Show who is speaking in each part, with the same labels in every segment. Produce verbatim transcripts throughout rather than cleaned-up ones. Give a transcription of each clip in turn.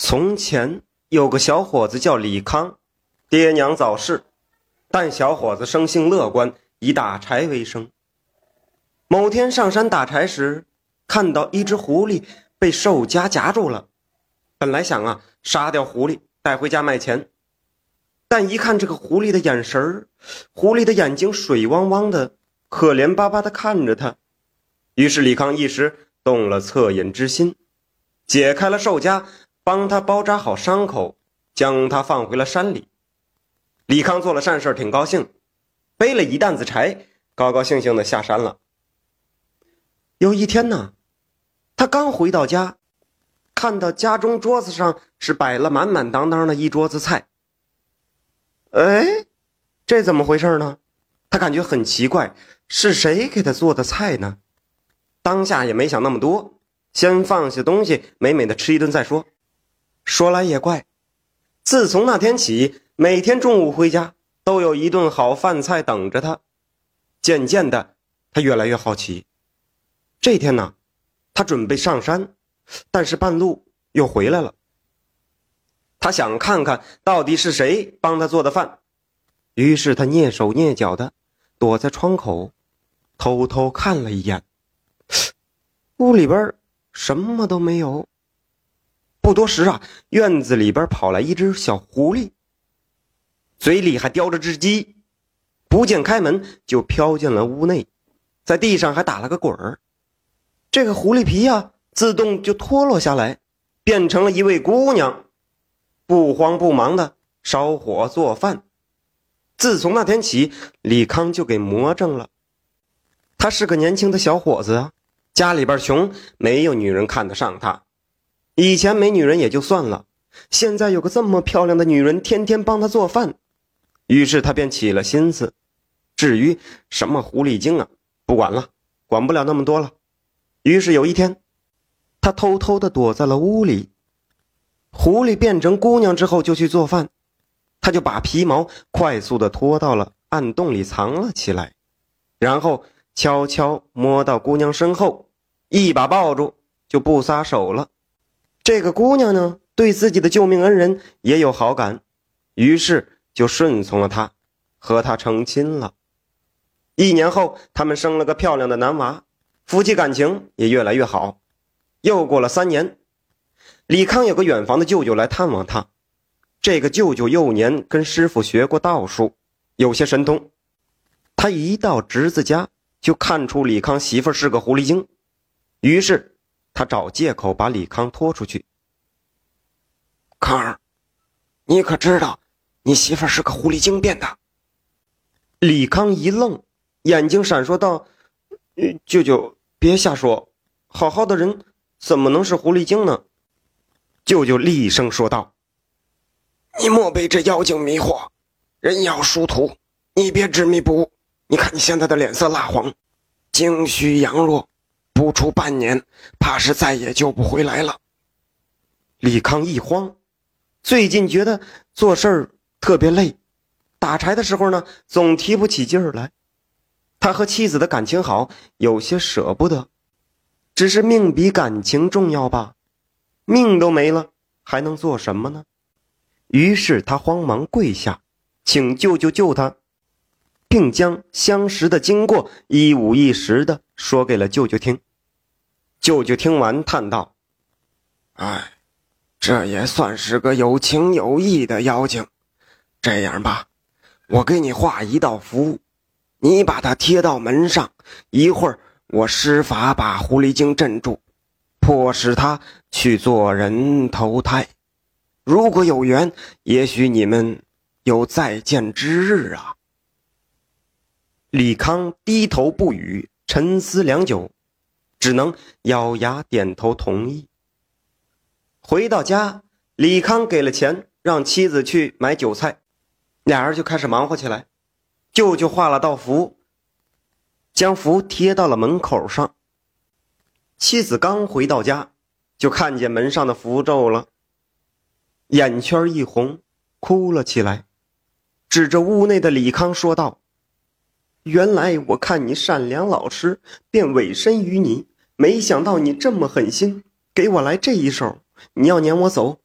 Speaker 1: 从前有个小伙子叫李康，爹娘早逝，但小伙子生性乐观，以打柴为生。某天上山打柴时，看到一只狐狸被兽夹夹住了，本来想啊杀掉狐狸带回家卖钱，但一看这个狐狸的眼神儿，狐狸的眼睛水汪汪的，可怜巴巴的看着他。于是李康一时动了恻隐之心，解开了兽夹，帮他包扎好伤口，将他放回了山里。李康做了善事，挺高兴，背了一担子柴，高高兴兴的下山了。有一天呢，他刚回到家，看到家中桌子上是摆了满满当当的一桌子菜。哎，这怎么回事呢？他感觉很奇怪，是谁给他做的菜呢？当下也没想那么多，先放下东西，美美的吃一顿再说。说来也怪，自从那天起，每天中午回家都有一顿好饭菜等着他。渐渐的，他越来越好奇。这天呢，他准备上山，但是半路又回来了。他想看看到底是谁帮他做的饭，于是他蹑手蹑脚的躲在窗口，偷偷看了一眼。屋里边什么都没有。不多时啊，院子里边跑来一只小狐狸，嘴里还叼着只鸡，不见开门就飘进了屋内，在地上还打了个滚儿。这个狐狸皮啊，自动就脱落下来，变成了一位姑娘，不慌不忙的烧火做饭。自从那天起，李康就给魔怔了。他是个年轻的小伙子啊，家里边穷，没有女人看得上他。以前没女人也就算了，现在有个这么漂亮的女人天天帮他做饭，于是他便起了心思。至于什么狐狸精啊，不管了，管不了那么多了。于是有一天，他偷偷地躲在了屋里。狐狸变成姑娘之后就去做饭，他就把皮毛快速地拖到了暗洞里藏了起来，然后悄悄摸到姑娘身后，一把抱住，就不撒手了。这个姑娘呢，对自己的救命恩人也有好感，于是就顺从了他，和他成亲了。一年后，他们生了个漂亮的男娃，夫妻感情也越来越好。又过了三年，李康有个远房的舅舅来探望他。这个舅舅幼年跟师傅学过道术，有些神通。他一到侄子家，就看出李康媳妇是个狐狸精，于是他找借口把李康拖出去。康儿，你可知道你媳妇是个狐狸精变的？李康一愣，眼睛闪烁道：舅舅别瞎说，好好的人怎么能是狐狸精呢？舅舅厉声说道：你莫被这妖精迷惑，人要殊途，你别执迷不悟。你看你现在的脸色蜡黄，精虚阳弱，不出半年，怕是再也救不回来了。李康一慌，最近觉得做事儿特别累，打柴的时候呢，总提不起劲儿来。他和妻子的感情好，有些舍不得，只是命比感情重要吧，命都没了，还能做什么呢？于是他慌忙跪下，请舅舅救他，并将相识的经过一五一十的说给了舅舅听。舅舅听完叹道：哎，这也算是个有情有义的妖精。这样吧，我给你画一道符，你把它贴到门上，一会儿我施法把狐狸精镇住，迫使他去做人投胎。如果有缘，也许你们有再见之日啊。李康低头不语，沉思良久，只能咬牙点头同意。回到家，李康给了钱，让妻子去买酒菜，俩人就开始忙活起来。舅舅画了道符，将符贴到了门口上。妻子刚回到家，就看见门上的符咒了，眼圈一红，哭了起来，指着屋内的李康说道：原来我看你善良老实，便委身于你，没想到你这么狠心，给我来这一手。你要撵我走，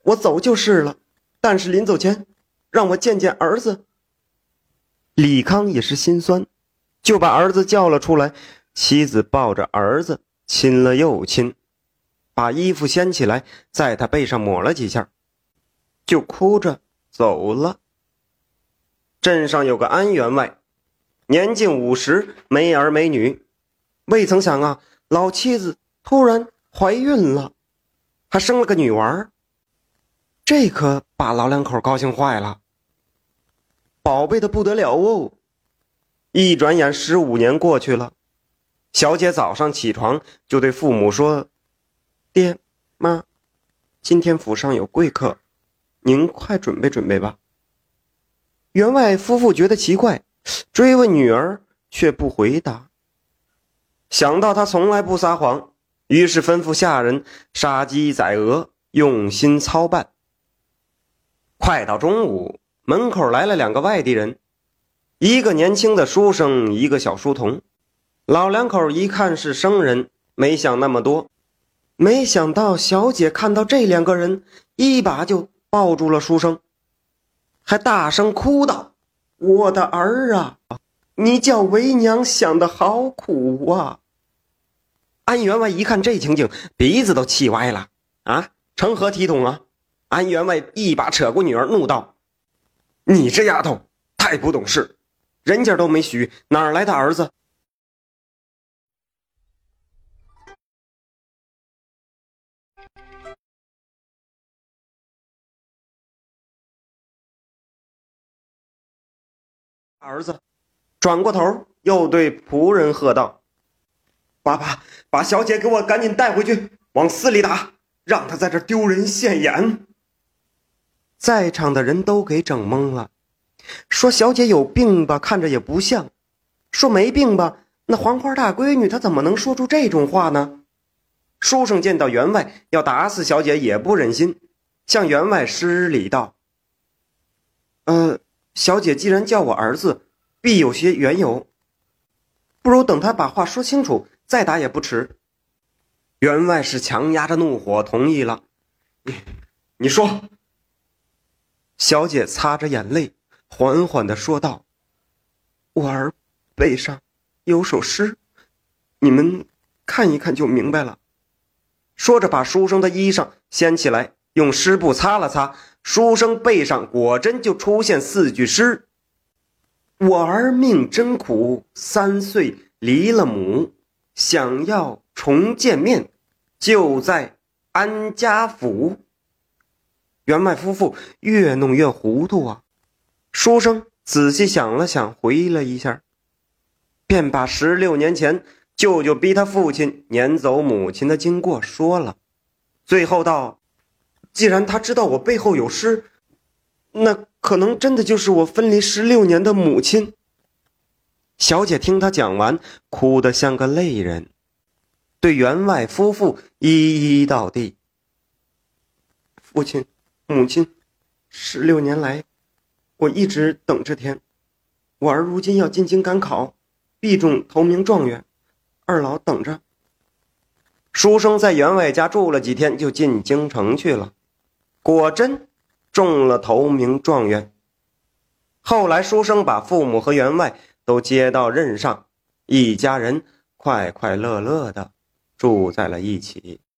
Speaker 1: 我走就是了，但是临走前让我见见儿子。李康也是心酸，就把儿子叫了出来。妻子抱着儿子亲了又亲，把衣服掀起来，在他背上抹了几下，就哭着走了。镇上有个安员外，年近五十，没儿没女，未曾想啊，老妻子突然怀孕了，还生了个女娃，这可把老两口高兴坏了，宝贝的不得了哦。一转眼十五年过去了，小姐早上起床就对父母说：爹妈，今天府上有贵客，您快准备准备吧。员外夫妇觉得奇怪，追问女儿却不回答。想到他从来不撒谎，于是吩咐下人杀鸡宰鹅，用心操办。快到中午，门口来了两个外地人，一个年轻的书生，一个小书童。老两口一看是生人，没想那么多，没想到小姐看到这两个人，一把就抱住了书生，还大声哭道：我的儿啊，你叫为娘想得好苦啊。安员外一看这情景，鼻子都气歪了啊，成何体统啊。安员外一把扯过女儿，怒道：你这丫头太不懂事，人家都没许，哪来的儿子？儿子转过头又对仆人喝道：爸爸，把小姐给我赶紧带回去，往死里打，让她在这丢人现眼。在场的人都给整懵了，说小姐有病吧，看着也不像；说没病吧，那黄花大闺女她怎么能说出这种话呢？书生见到员外要打死小姐也不忍心，向员外施礼道：呃小姐既然叫我儿子，必有些缘由，不如等他把话说清楚，再打也不迟。员外是强压着怒火同意了。你你说。小姐擦着眼泪缓缓地说道：我儿背上有首诗，你们看一看就明白了。说着把书生的衣裳掀起来，用湿布擦了擦，书生背上果真就出现四句诗：我儿命真苦，三岁离了母，想要重见面，就在安家府。员外夫妇越弄越糊涂啊。书生仔细想了想，回了一下，便把十六年前舅舅逼他父亲撵走母亲的经过说了，最后道：既然他知道我背后有诗，那可能真的就是我分离十六年的母亲。小姐听他讲完，哭得像个泪人，对员外夫妇一一道地：父亲母亲，十六年来我一直等这天，我儿如今要进京赶考，必中头名状元，二老等着。书生在员外家住了几天，就进京城去了，果真中了头名状元。后来书生把父母和员外都接到任上，一家人快快乐乐的住在了一起。